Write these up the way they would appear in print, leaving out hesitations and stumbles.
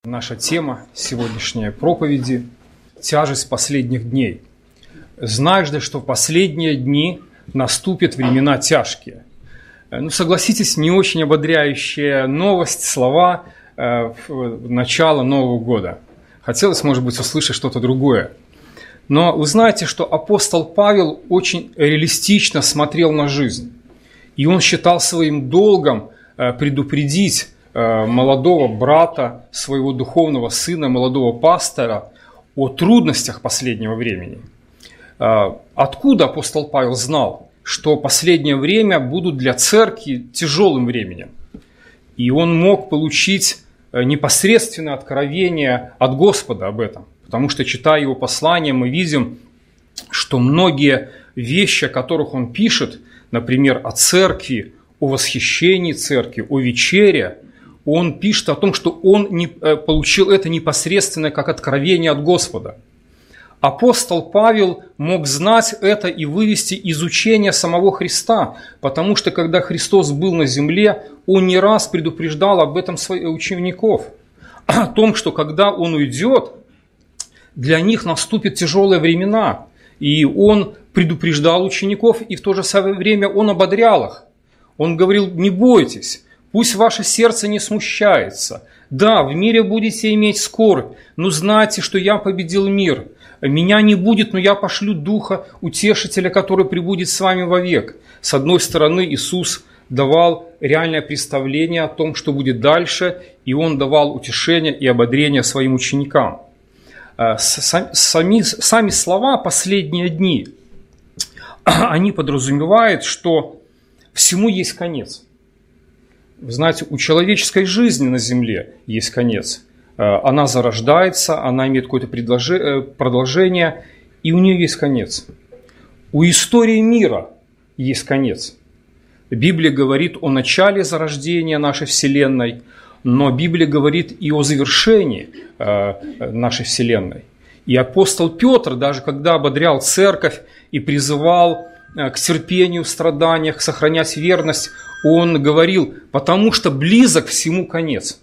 Наша тема сегодняшней проповеди – тяжесть последних дней. Знаешь ли, что в последние дни наступят времена тяжкие? Согласитесь, не очень ободряющая новость, слова начала Нового года. Хотелось, может быть, услышать что-то другое. Но вы знаете, что апостол Павел очень реалистично смотрел на жизнь. И он считал своим долгом предупредить молодого брата, своего духовного сына, молодого пастора о трудностях последнего времени. Откуда апостол Павел знал, что последнее время будут для церкви тяжелым временем? И он мог получить непосредственное откровение от Господа об этом. Потому что, читая его послание, мы видим, что многие вещи, о которых он пишет, например, о церкви, о восхищении церкви, о вечере, он пишет о том, что он получил это непосредственно как откровение от Господа. Апостол Павел мог знать это и вывести из учения самого Христа, потому что, когда Христос был на земле, он не раз предупреждал об этом своих учеников, о том, что когда он уйдет, для них наступят тяжелые времена. И он предупреждал учеников, и в то же самое время он ободрял их. Он говорил: не бойтесь. Пусть ваше сердце не смущается. Да, в мире будете иметь скорбь, но знайте, что я победил мир. Меня не будет, но я пошлю Духа Утешителя, который пребудет с вами вовек. С одной стороны, Иисус давал реальное представление о том, что будет дальше, и Он давал утешение и ободрение своим ученикам. Сами слова «последние дни», они подразумевают, что всему есть конец. Вы знаете, у человеческой жизни на земле есть конец. Она зарождается, она имеет какое-то продолжение, и у нее есть конец. У истории мира есть конец. Библия говорит о начале зарождения нашей Вселенной, но Библия говорит и о завершении нашей Вселенной. И апостол Петр, даже когда ободрял церковь и призывал к терпению в страданиях, сохранять верность, он говорил: потому что близок всему конец.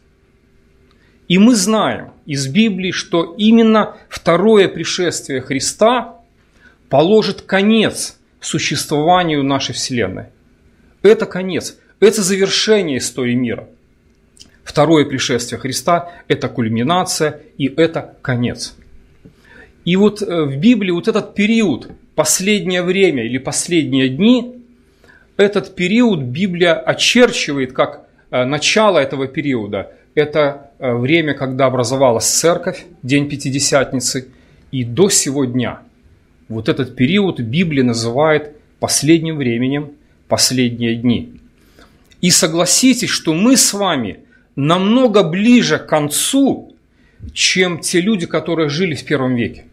И мы знаем из Библии, что именно второе пришествие Христа положит конец существованию нашей Вселенной. Это конец, это завершение истории мира. Второе пришествие Христа – это кульминация и это конец. И вот в Библии вот этот период, последнее время или последние дни, этот период Библия очерчивает как начало этого периода. Это время, когда образовалась церковь, день Пятидесятницы, и до сего дня. Вот этот период Библия называет последним временем, последние дни. И согласитесь, что мы с вами намного ближе к концу, чем те люди, которые жили в первом веке.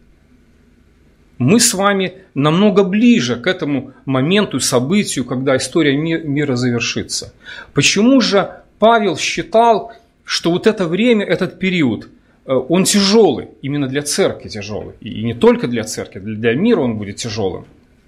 Мы с вами намного ближе к этому моменту, событию, когда история мира завершится. Почему же Павел считал, что вот это время, этот период, он тяжелый, именно для церкви тяжелый. И не только для церкви, для мира он будет тяжелым.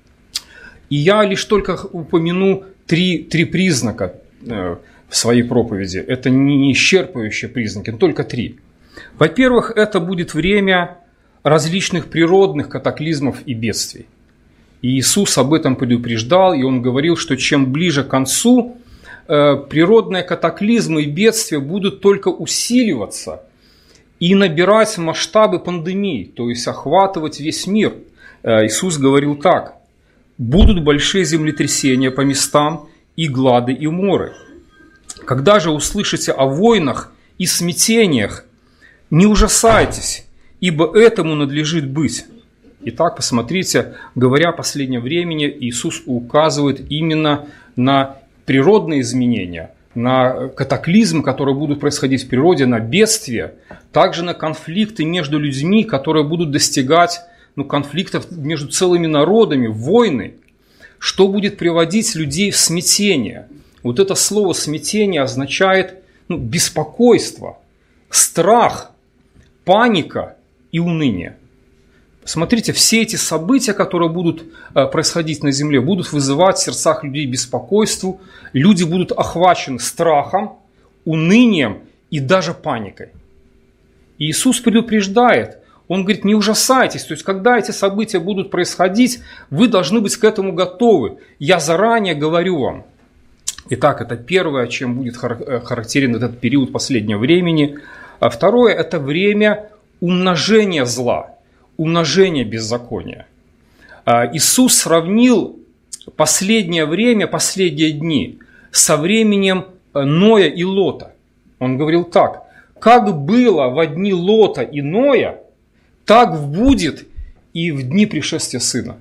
И я лишь только упомяну три признака в своей проповеди. Это не исчерпывающие признаки, но только три. Во-первых, это будет время различных природных катаклизмов и бедствий. И Иисус об этом предупреждал, и Он говорил, что чем ближе к концу, природные катаклизмы и бедствия будут только усиливаться и набирать масштабы пандемии, то есть охватывать весь мир. Иисус говорил так: будут большие землетрясения по местам, и глады, и моры. Когда же услышите о войнах и смятениях, не ужасайтесь, ибо этому надлежит быть. Итак, посмотрите, говоря о последнем времени, Иисус указывает именно на природные изменения, на катаклизмы, которые будут происходить в природе, на бедствия, также на конфликты между людьми, которые будут достигать конфликтов между целыми народами, войны, что будет приводить людей в смятение. Вот это слово «смятение» означает беспокойство, страх, паника и уныние. Смотрите, все эти события, которые будут происходить на земле, будут вызывать в сердцах людей беспокойство, люди будут охвачены страхом, унынием и даже паникой. И Иисус предупреждает, Он говорит, не ужасайтесь, то есть когда эти события будут происходить, вы должны быть к этому готовы. Я заранее говорю вам. Итак, это первое, чем будет характерен этот период последнего времени. А второе – это время умножения зла, умножения беззакония. Иисус сравнил последнее время, последние дни со временем Ноя и Лота. Он говорил так: как было во дни Лота и Ноя, так будет и в дни пришествия Сына.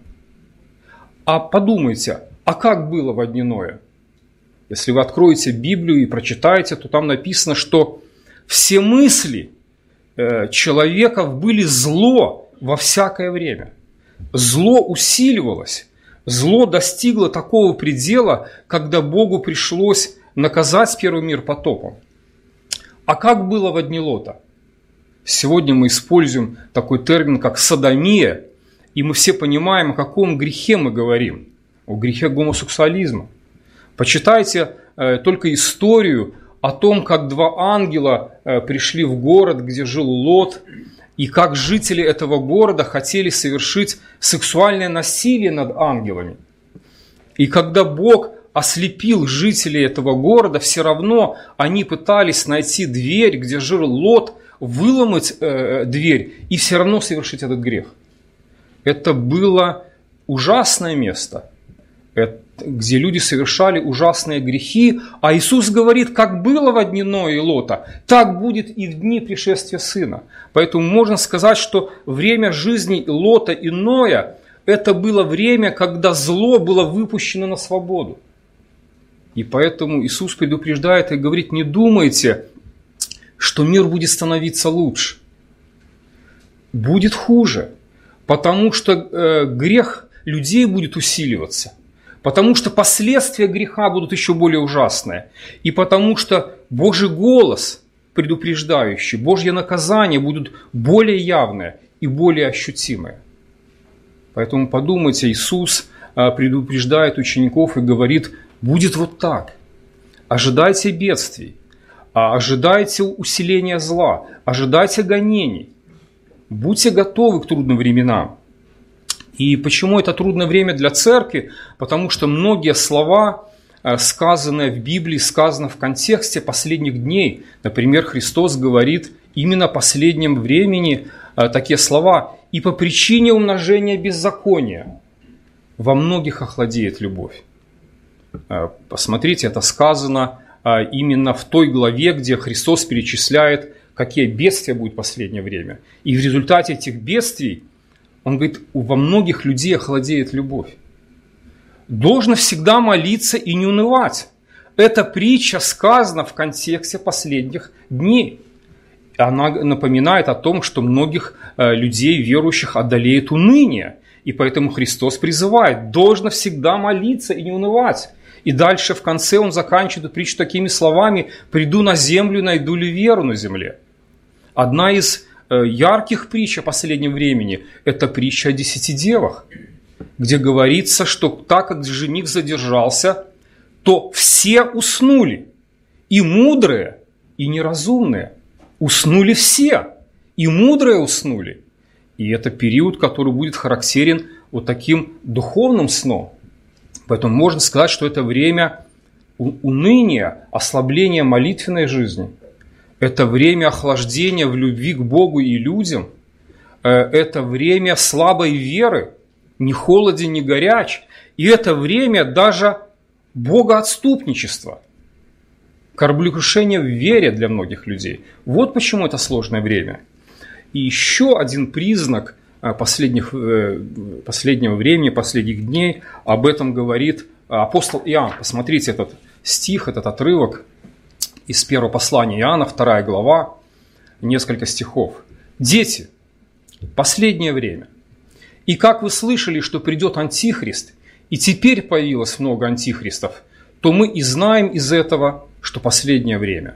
А подумайте, а как было во дни Ноя? Если вы откроете Библию и прочитаете, то там написано, что все мысли человеков были зло во всякое время. Зло усиливалось, зло достигло такого предела, когда Богу пришлось наказать первый мир потопом. А как было во дни Лота? Сегодня мы используем такой термин, как содомия, и мы все понимаем, о каком грехе мы говорим. О грехе гомосексуализма. Почитайте только историю о том, как два ангела пришли в город, где жил Лот, и как жители этого города хотели совершить сексуальное насилие над ангелами. И когда Бог ослепил жителей этого города, все равно они пытались найти дверь, где жил Лот, выломать дверь и все равно совершить этот грех. Это было ужасное место, где люди совершали ужасные грехи, а Иисус говорит, как было во дни Ноя и Лота, так будет и в дни пришествия Сына. Поэтому можно сказать, что время жизни Лота и Ноя – это было время, когда зло было выпущено на свободу. И поэтому Иисус предупреждает и говорит, не думайте, что мир будет становиться лучше. Будет хуже, потому что грех людей будет усиливаться. Потому что последствия греха будут еще более ужасные. И потому что Божий голос предупреждающий, Божье наказание будут более явные и более ощутимые. Поэтому подумайте, Иисус предупреждает учеников и говорит, будет вот так. Ожидайте бедствий, ожидайте усиления зла, ожидайте гонений. Будьте готовы к трудным временам. И почему это трудное время для церкви? Потому что многие слова, сказанные в Библии, сказаны в контексте последних дней. Например, Христос говорит именно о последнем времени такие слова. «И по причине умножения беззакония во многих охладеет любовь». Посмотрите, это сказано именно в той главе, где Христос перечисляет, какие бедствия будут в последнее время. И в результате этих бедствий Он говорит, во многих людей охладеет любовь. Должно всегда молиться и не унывать. Эта притча сказана в контексте последних дней. Она напоминает о том, что многих людей, верующих, одолеет уныние. И поэтому Христос призывает, должно всегда молиться и не унывать. И дальше в конце Он заканчивает эту притчу такими словами, «Приду на землю, найду ли веру на земле». Одна из ярких притч о последнем времени – это притча о 10 девах, где говорится, что так как жених задержался, то все уснули, и мудрые, и неразумные. Уснули все, и мудрые уснули. И это период, который будет характерен вот таким духовным сном. Поэтому можно сказать, что это время уныния, ослабления молитвенной жизни. Это время охлаждения в любви к Богу и людям. Это время слабой веры, ни холоден, ни горяч. И это время даже богоотступничества, кораблекрушения в вере для многих людей. Вот почему это сложное время. И еще один признак последнего времени, последних дней, об этом говорит апостол Иоанн. Посмотрите этот стих, этот отрывок из первого послания Иоанна, 2 глава, несколько стихов. «Дети, последнее время. И как вы слышали, что придет Антихрист, и теперь появилось много антихристов, то мы и знаем из этого, что последнее время».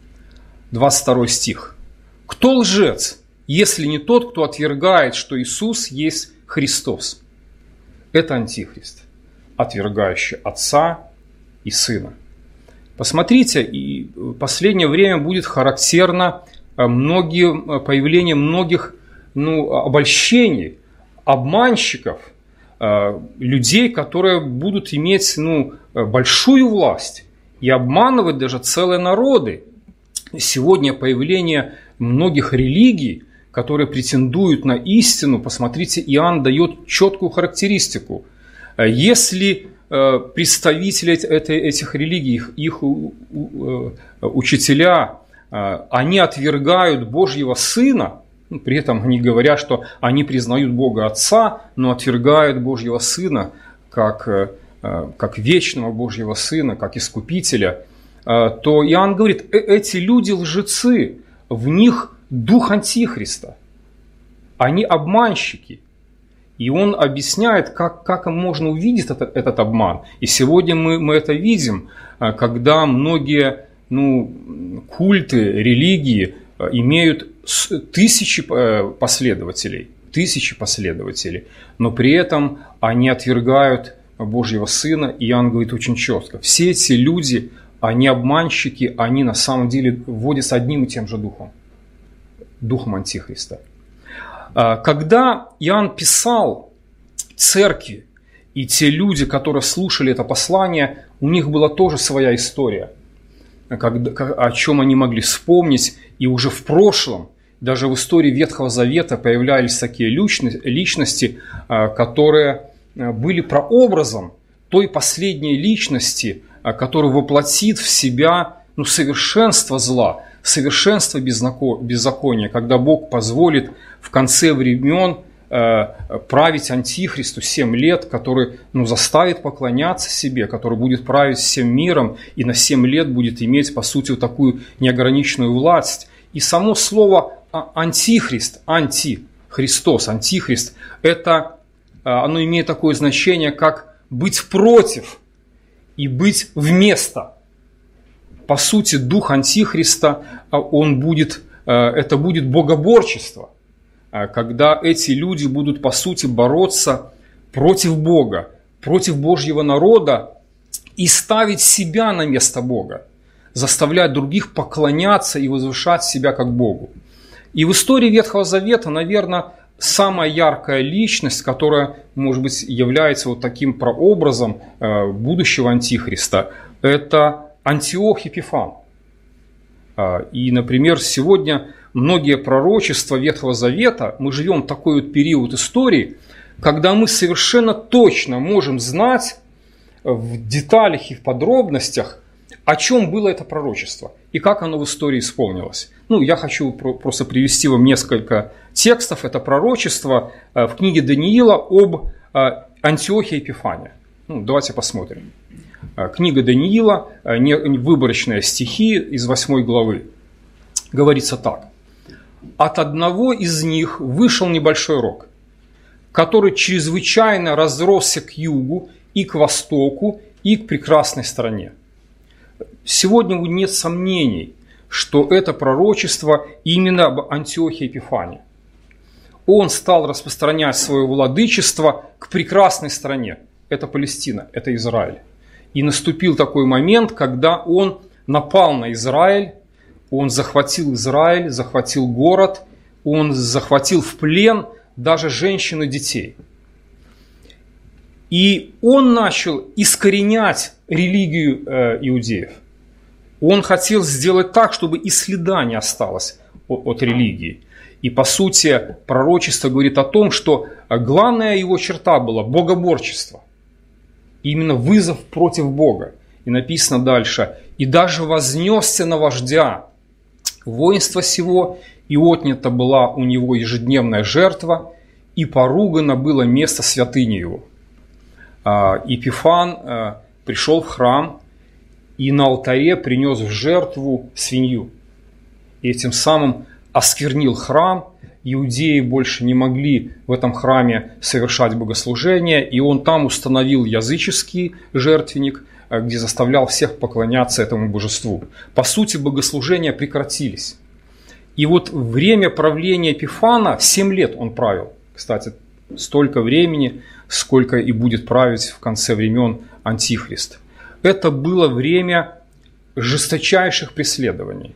22 стих. «Кто лжец, если не тот, кто отвергает, что Иисус есть Христос?» Это Антихрист, отвергающий Отца и Сына. Посмотрите, и в последнее время будет характерно появление многих обольщений, обманщиков, людей, которые будут иметь большую власть и обманывать даже целые народы. Сегодня появление многих религий, которые претендуют на истину, посмотрите, Иоанн дает четкую характеристику. Если представители этих религий, их учителя, они отвергают Божьего Сына, при этом они говорят, что они признают Бога Отца, но отвергают Божьего Сына как вечного Божьего Сына, как Искупителя, то Иоанн говорит, эти люди лжецы, в них дух Антихриста, они обманщики. И он объясняет, как можно увидеть этот обман. И сегодня мы это видим, когда многие культы, религии имеют тысячи последователей, но при этом они отвергают Божьего Сына. И Иоанн говорит очень четко, все эти люди, они обманщики, они на самом деле вводятся одним и тем же духом Антихриста. Когда Иоанн писал церкви, и те люди, которые слушали это послание, у них была тоже своя история, о чем они могли вспомнить. И уже в прошлом, даже в истории Ветхого Завета появлялись такие личности, которые были прообразом той последней личности, которая воплотит в себя совершенство зла, совершенство беззакония, когда Бог позволит в конце времен править Антихристу 7 лет, который заставит поклоняться себе, который будет править всем миром и на 7 лет будет иметь, по сути, вот такую неограниченную власть. И само слово Антихрист, Антихристос, Антихрист, оно имеет такое значение, как быть против и быть вместо. По сути, дух Антихриста, это будет богоборчество, когда эти люди будут, по сути, бороться против Бога, против Божьего народа и ставить себя на место Бога, заставлять других поклоняться и возвышать себя как Богу. И в истории Ветхого Завета, наверное, самая яркая личность, которая, может быть, является вот таким прообразом будущего Антихриста, это Антиох Епифан. И, например, сегодня многие пророчества Ветхого Завета, мы живем в такой вот период истории, когда мы совершенно точно можем знать в деталях и в подробностях, о чем было это пророчество и как оно в истории исполнилось. Я хочу просто привести вам несколько текстов. Это пророчество в книге Даниила об Антиохе Епифане. Давайте посмотрим. Книга Даниила, выборочные стихи из 8 главы. Говорится так. «От одного из них вышел небольшой рог, который чрезвычайно разросся к югу и к востоку и к прекрасной стране». Сегодня нет сомнений, что это пророчество именно об Антиохе Епифане. Он стал распространять свое владычество к прекрасной стране. Это Палестина, это Израиль. И наступил такой момент, когда он напал на Израиль, он захватил Израиль, захватил город, он захватил в плен даже женщин и детей. И он начал искоренять религию иудеев. Он хотел сделать так, чтобы и следа не осталось от религии. И по сути пророчество говорит о том, что главная его черта была богоборчество. Именно вызов против Бога. И написано дальше. «И даже вознесся на вождя воинства сего, и отнята была у него ежедневная жертва, и поругано было место святыни его». Епифан пришел в храм и на алтаре принес в жертву свинью. И этим самым осквернил храм. Иудеи больше не могли в этом храме совершать богослужение, и он там установил языческий жертвенник, где заставлял всех поклоняться этому божеству. По сути, богослужения прекратились. И вот время правления Епифана, 7 лет он правил. Кстати, столько времени, сколько и будет править в конце времен Антихрист. Это было время жесточайших преследований,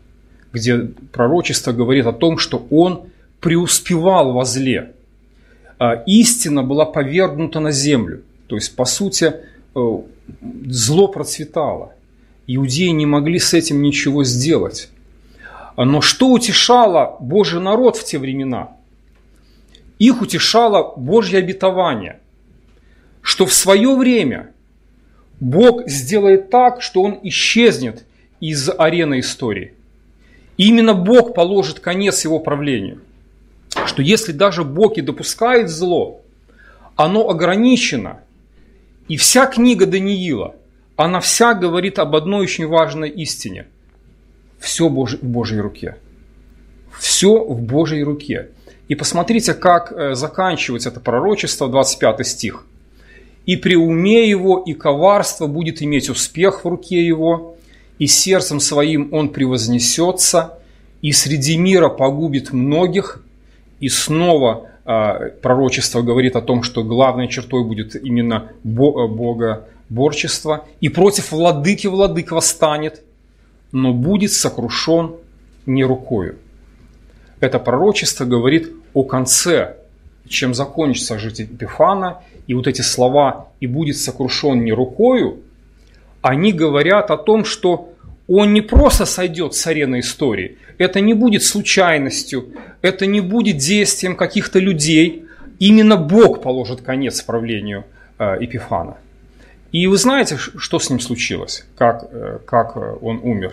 где пророчество говорит о том, что он преуспевал во зле. Истина была повергнута на землю. То есть, по сути, зло процветало. Иудеи не могли с этим ничего сделать. Но что утешало Божий народ в те времена? Их утешало Божье обетование, что в свое время Бог сделает так, что он исчезнет из арены истории. И именно Бог положит конец его правлению. Что если даже Бог и допускает зло, оно ограничено. И вся книга Даниила, она вся говорит об одной очень важной истине. Все в Божьей руке. Все в Божьей руке. И посмотрите, как заканчивается это пророчество, 25 стих. «И при уме его, и коварство будет иметь успех в руке его, и сердцем своим он превознесется, и среди мира погубит многих». И снова пророчество говорит о том, что главной чертой будет именно богоборчество. «И против владыки владык восстанет, но будет сокрушен не рукою». Это пророчество говорит о конце, чем закончится жизнь Эпифана. И вот эти слова «и будет сокрушен не рукою», они говорят о том, что он не просто сойдет с арены истории. Это не будет случайностью, это не будет действием каких-то людей. Именно Бог положит конец правлению Эпифана. И вы знаете, что с ним случилось, как он умер?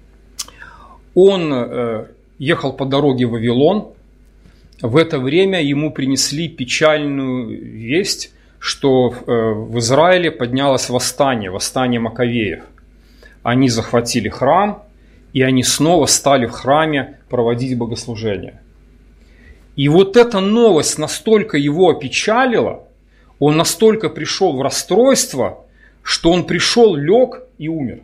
Он ехал по дороге в Вавилон. В это время ему принесли печальную весть, что в Израиле поднялось восстание Маковеев. Они захватили храм, и они снова стали в храме проводить богослужение. И вот эта новость настолько его опечалила, он настолько пришел в расстройство, что он пришел, лег и умер.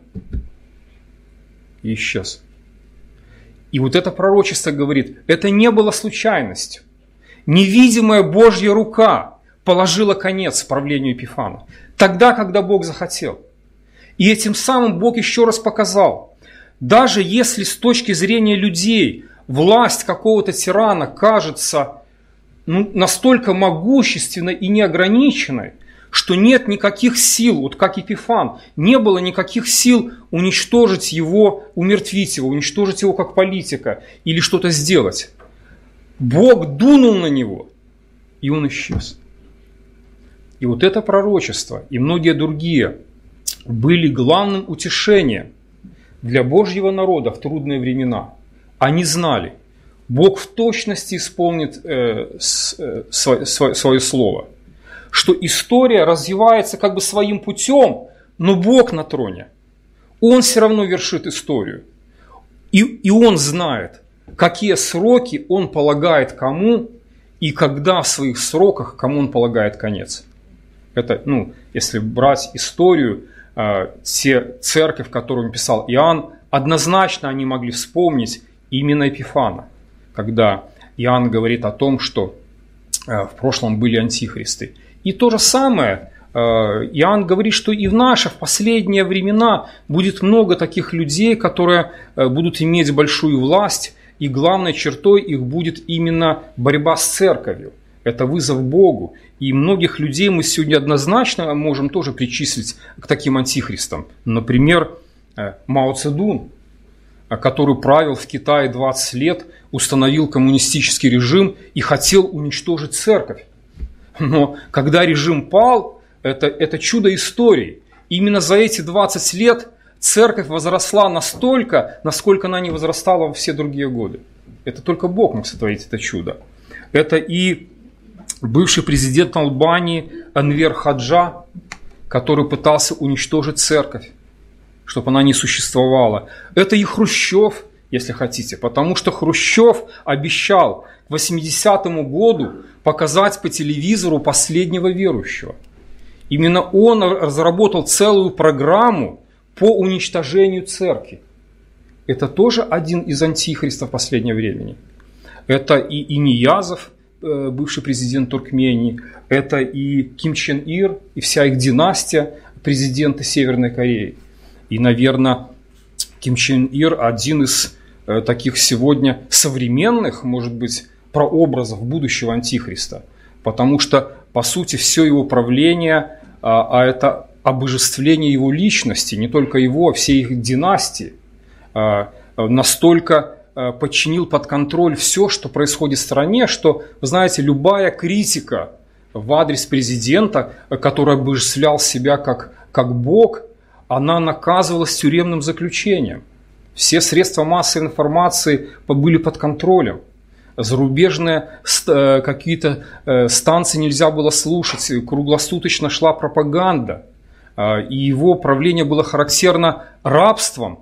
И исчез. И вот это пророчество говорит, это не было случайностью. Невидимая Божья рука положила конец правлению Эпифана. Тогда, когда Бог захотел. И этим самым Бог еще раз показал, даже если с точки зрения людей власть какого-то тирана кажется настолько могущественной и неограниченной, что нет никаких сил, вот как Эпифан, не было никаких сил уничтожить его, умертвить его, уничтожить его как политика или что-то сделать. Бог дунул на него, и он исчез. И вот это пророчество и многие другие были главным утешением для Божьего народа в трудные времена. Они знали, Бог в точности исполнит свое слово, что история развивается как бы своим путем, но Бог на троне. Он все равно вершит историю. И Он знает, какие сроки Он полагает кому, и когда в своих сроках кому Он полагает конец. Это, если брать историю, те церковь, которую писал Иоанн, однозначно они могли вспомнить именно Эпифана, когда Иоанн говорит о том, что в прошлом были антихристы. И то же самое Иоанн говорит, что и в наши, в последние времена будет много таких людей, которые будут иметь большую власть, и главной чертой их будет именно борьба с церковью. Это вызов Богу. И многих людей мы сегодня однозначно можем тоже причислить к таким антихристам. Например, Мао Цзэдун, который правил в Китае 20 лет, установил коммунистический режим и хотел уничтожить церковь. Но когда режим пал, это чудо истории. Именно за эти 20 лет церковь возросла настолько, насколько она не возрастала во все другие годы. Это только Бог мог сотворить это чудо. Это и бывший президент Албании Энвер Ходжа, который пытался уничтожить церковь, чтобы она не существовала. Это и Хрущев, если хотите, потому что Хрущев обещал к 80-му году показать по телевизору последнего верующего. Именно он разработал целую программу по уничтожению церкви. Это тоже один из антихристов последнего времени. Это и Ниязов, бывший президент Туркмении, это и Ким Чен Ир, и вся их династия, президенты Северной Кореи. И, наверное, Ким Чен Ир один из таких сегодня современных, может быть, прообразов будущего Антихриста. Потому что, по сути, все его правление, это обожествление его личности, не только его, а всей их династии, настолько подчинил под контроль все, что происходит в стране, что, вы знаете, любая критика в адрес президента, который обожествлял себя как Бог, она наказывалась тюремным заключением. Все средства массовой информации были под контролем. Зарубежные какие-то станции нельзя было слушать, круглосуточно шла пропаганда. И его правление было характерно рабством,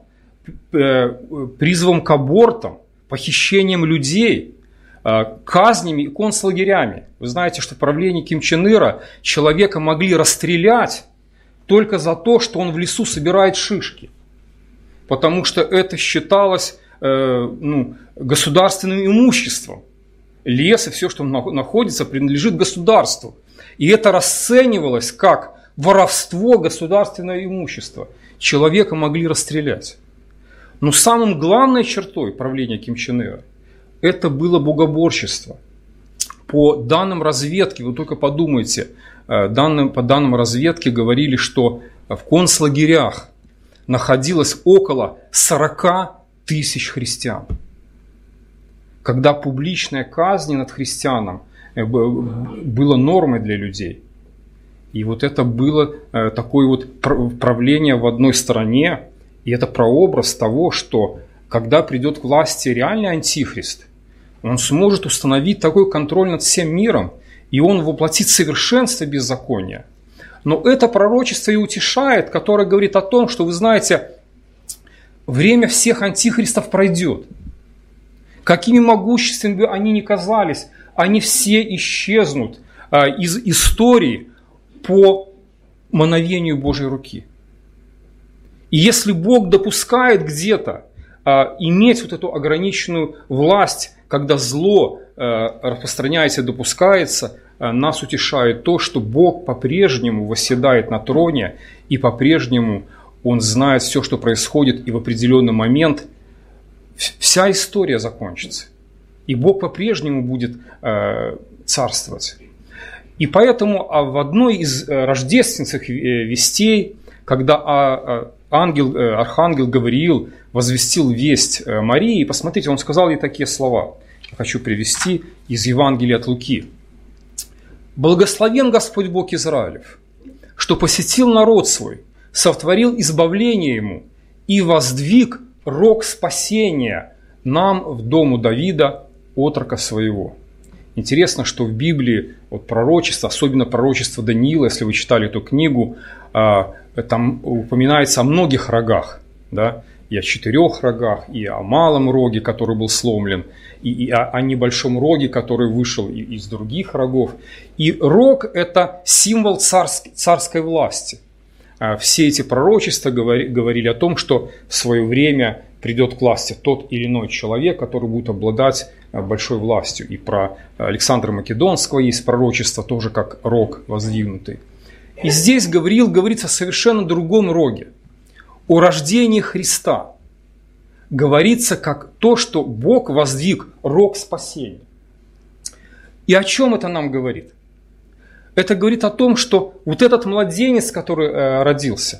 призывом к абортам, похищением людей, казнями и концлагерями. Вы знаете, что в правлении Ким Чен Ира человека могли расстрелять только за то, что он в лесу собирает шишки. Потому что это считалось государственным имуществом. Лес и все, что находится, принадлежит государству. И это расценивалось как воровство государственного имущества. Человека могли расстрелять. Но самым главной чертой правления Ким Чен Ира это было богоборчество. По данным разведки, вы только подумайте, по данным разведки говорили, что в концлагерях находилось около 40 тысяч христиан. Когда публичная казнь над христианом была нормой для людей. И вот это было такое вот правление в одной стране, и это прообраз того, что когда придет к власти реальный антихрист, он сможет установить такой контроль над всем миром, и он воплотит совершенство беззакония. Но это пророчество и утешает, которое говорит о том, что, вы знаете, время всех антихристов пройдет. Какими могущественными бы они ни казались, они все исчезнут из истории по мановению Божьей руки. И если Бог допускает где-то иметь вот эту ограниченную власть, когда зло распространяется и допускается, нас утешает то, что Бог по-прежнему восседает на троне, и по-прежнему Он знает все, что происходит, и в определенный момент вся история закончится. И Бог по-прежнему будет царствовать. И поэтому в одной из рождественских вестей, когда архангел Гавриил возвестил весть Марии, посмотрите, он сказал ей такие слова. Я хочу привести из Евангелия от Луки. «Благословен Господь Бог Израилев, что посетил народ свой, сотворил избавление ему и воздвиг рог спасения нам в дому Давида, отрока своего». Интересно, что в Библии пророчество, особенно пророчество Даниила, если вы читали эту книгу, там упоминается о многих рогах, да? И о 4 рогах, и о малом роге, который был сломлен, и о небольшом роге, который вышел из других рогов. И рог – это символ царской власти. Все эти пророчества говорили о том, что в свое время придет к власти тот или иной человек, который будет обладать большой властью. И про Александра Македонского есть пророчество, тоже как рог воздвигнутый. И здесь Гавриил говорит о совершенно другом роге, о рождении Христа. Говорится как то, что Бог воздвиг рог спасения. И о чем это нам говорит? Это говорит о том, что вот этот младенец, который родился,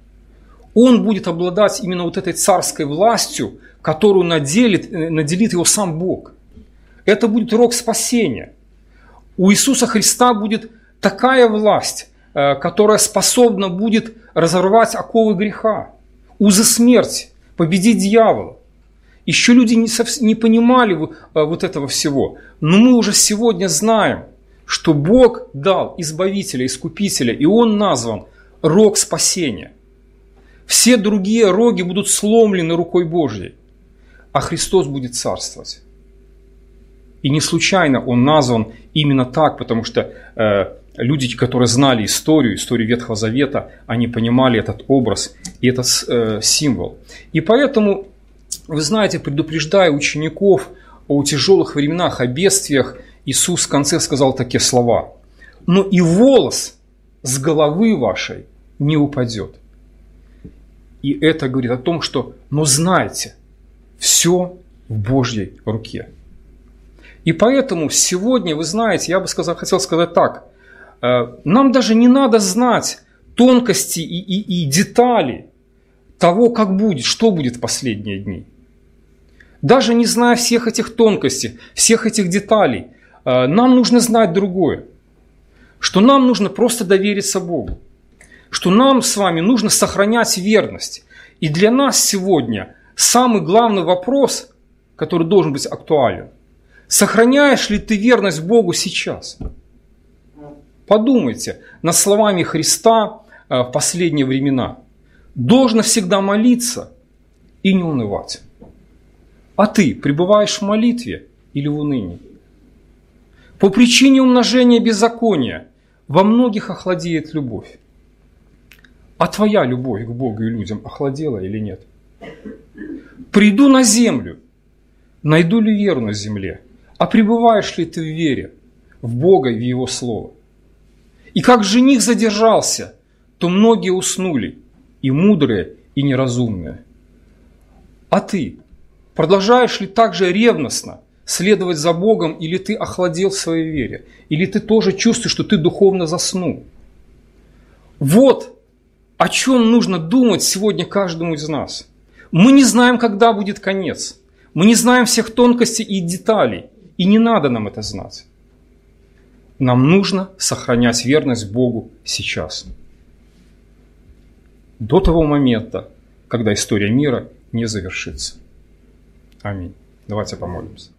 он будет обладать именно вот этой царской властью, которую наделит его сам Бог. Это будет рог спасения. У Иисуса Христа будет такая власть, которая способна будет разорвать оковы греха, узы смерти, победить дьявола. Еще люди не понимали вот этого всего. Но мы уже сегодня знаем, что Бог дал избавителя, искупителя, и Он назван рог спасения. Все другие роги будут сломлены рукой Божьей, а Христос будет царствовать. И не случайно Он назван именно так, потому что люди, которые знали историю Ветхого Завета, они понимали этот образ и этот символ. И поэтому, вы знаете, предупреждая учеников о тяжелых временах, о бедствиях, Иисус в конце сказал такие слова: «Но и волос с головы вашей не упадет». И это говорит о том, что «но знайте, Все в Божьей руке. И поэтому сегодня, вы знаете, я бы хотел сказать так, нам даже не надо знать тонкости и детали того, как будет, что будет в последние дни. Даже не зная всех этих тонкостей, всех этих деталей, нам нужно знать другое. Что нам нужно просто довериться Богу. Что нам с вами нужно сохранять верность. И для нас сегодня самый главный вопрос, который должен быть актуален. Сохраняешь ли ты верность Богу сейчас? Подумайте над словами Христа в последние времена. Должно всегда молиться и не унывать. А ты пребываешь в молитве или в унынии? По причине умножения беззакония во многих охладеет любовь. А твоя любовь к Богу и людям охладела или нет? Приду на землю, найду ли веру на земле? А пребываешь ли ты в вере, в Бога и в Его Слово? И как жених задержался, то многие уснули, и мудрые, и неразумные. А ты продолжаешь ли так же ревностно следовать за Богом, или ты охладел в своей вере? Или ты тоже чувствуешь, что ты духовно заснул? Вот о чем нужно думать сегодня каждому из нас. Мы не знаем, когда будет конец. Мы не знаем всех тонкостей и деталей. И не надо нам это знать. Нам нужно сохранять верность Богу сейчас. До того момента, когда история мира не завершится. Аминь. Давайте помолимся.